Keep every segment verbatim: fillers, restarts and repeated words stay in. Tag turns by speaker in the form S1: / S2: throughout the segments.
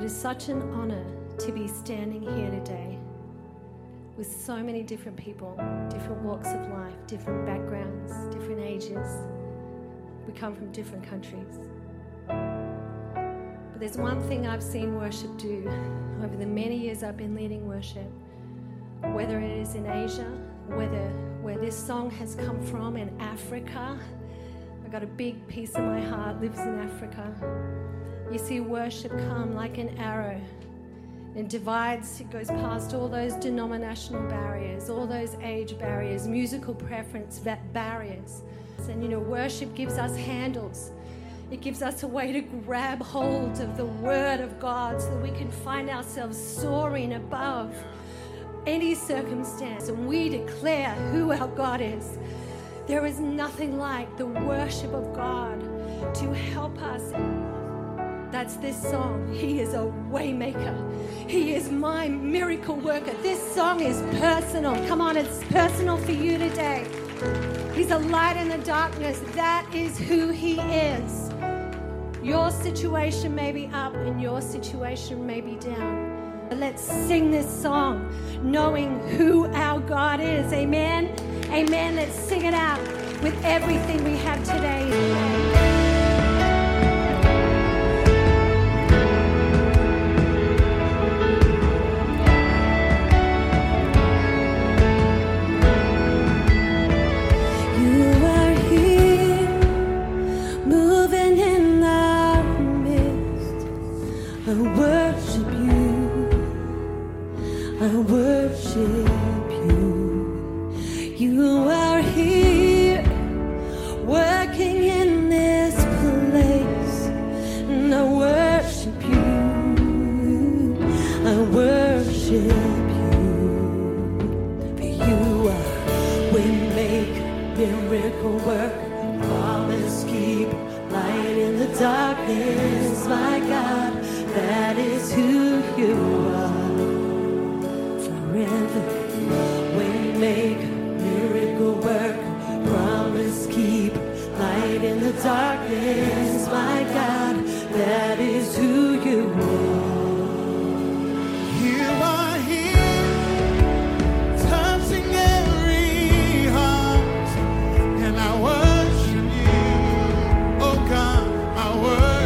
S1: is such an honor to be standing here today with so many different people, different walks of life, different backgrounds, different ages. We come from different countries. But there's one thing I've seen worship do over the many years I've been leading worship, whether it is in Asia, whether where this song has come from in Africa. I've got a big piece of my heart lives in Africa. You see worship come like an arrow. It divides, it goes past all those denominational barriers, all those age barriers, musical preference barriers. And you know, worship gives us handles. It gives us a way to grab hold of the Word of God so that we can find ourselves soaring above any circumstance. And we declare who our God is. There is nothing like the worship of God to help us. That's this song. He is a way maker. He is my miracle worker. This song is personal. Come on, it's personal for you today. He's a light in the darkness. That is who He is. Your situation may be up and your situation may be down. Let's sing this song knowing who our God is. Amen. Amen. Let's sing it out with everything we have today.
S2: I worship you, I worship you. You are here, working in this place, and I worship you, I worship you. For you are way make, miracle work, promise keep, light in the darkness, my God. That is who you are. Forever, way make, miracle work, promise keep, light in the darkness, my God. That is who you are.
S3: You are here, touching every heart, and I worship you, oh God, I worship.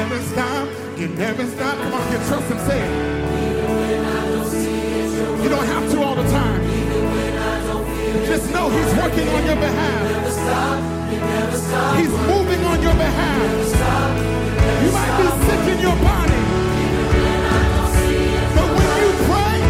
S3: never stop. You never stop. Come on, get trust and say it. You don't have to all the time. Just know he's working on your behalf. He's moving on your behalf. You might be sick in your body, but when you pray,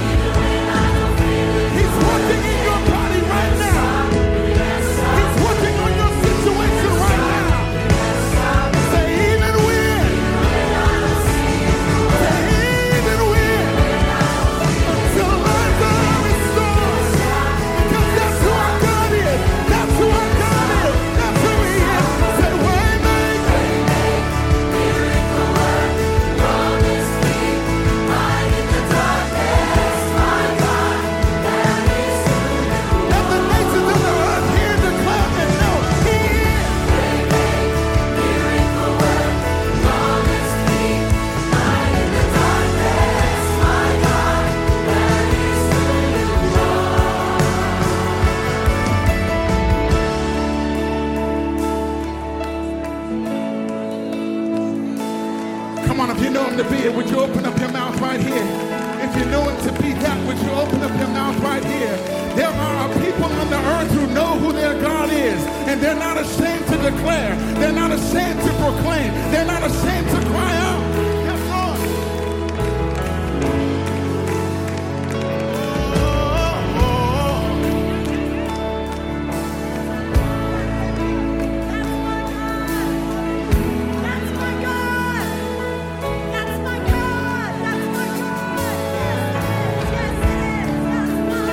S3: he's working in your body right now. He's working on your situation right now. Say even when. Say even when. Till lives are restored. Because that's who our God is. That's who our God is. That's who he is. Say way make. Miracle work. Promise me. Light in the darkness. My God. That is who you are. Let the nations of the earth hear the clap and know he is. Miracle work. Promise me. Light in the darkness. My God. That is who you are. Come on, if you know him to be it, would you open up your mouth right here? If you know him to be that, would you open up your mouth right here? There are people on the earth who know who their God is, and they're not ashamed to declare. They're not ashamed to proclaim. They're not ashamed to cry out. Yes, Lord. Oh, oh,
S1: That's my God. That's my God. That's my God. Yes, it is. Yes, it is. That's my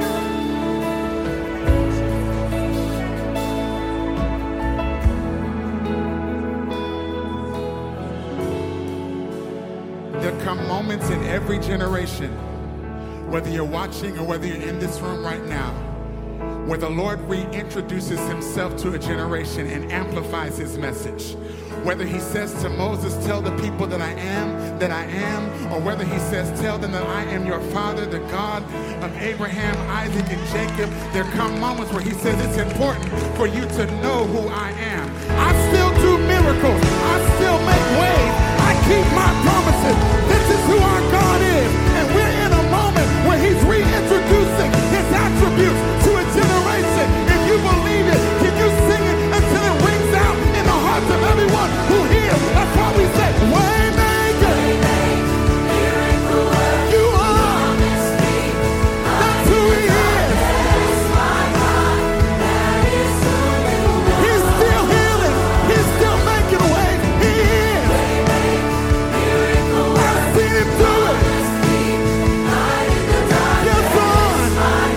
S3: There come moments in every generation, whether you're watching or whether you're in this room right now, where the Lord reintroduces himself to a generation and amplifies his message. Whether he says to Moses, tell the people that I am, that I am, or whether he says, tell them that I am your father, the God of Abraham, Isaac, and Jacob, there come moments where he says it's important for you to know who I am. I still do miracles. I still make ways. I keep my promises. This is who our God is. And we're in a moment where he's reintroducing his attributes to a generation. If you believe it, can you sing it until it rings out in the hearts of everyone who hears? That's why we say, Waymaker. Miracle worker. You are. That's who he is. He's still healing. He's still making ways. He is. I've seen him do it. Yes, Lord.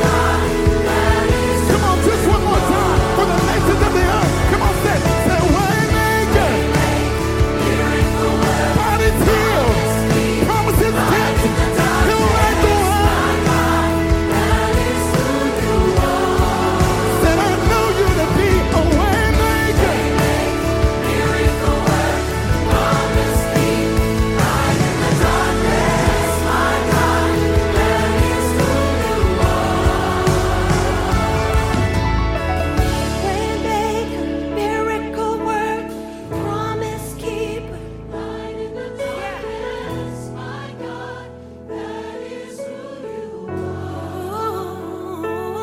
S3: Come on, just one more time for the nations of the earth. Come on, say, say, Waymaker. Bodies healed. Promises kept. He'll make the world. Said, I know you to be a waymaker.
S1: Waymaker, miracle work, promise keeper, light in the darkness. My God, that is who you are.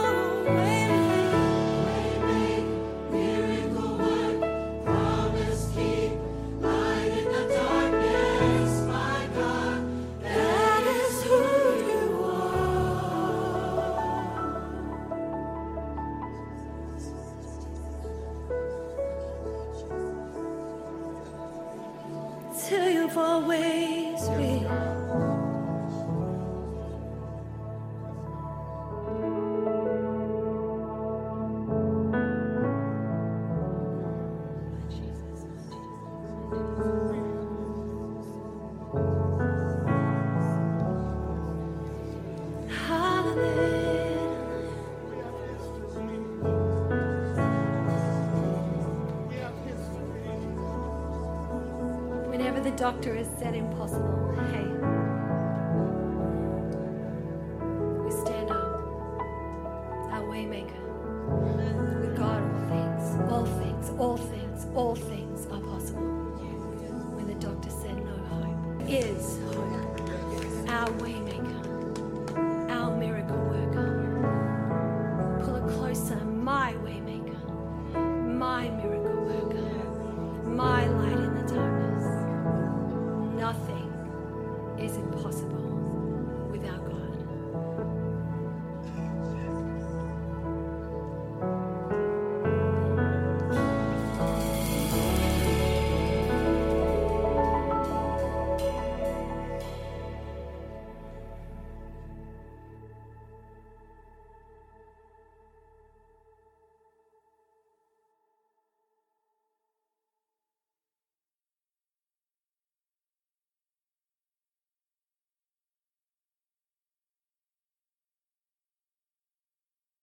S1: Waymaker, miracle work, promise keeper, light in the darkness. My God, that is who you are. Till you've always been. Whenever the doctor has said impossible, hey,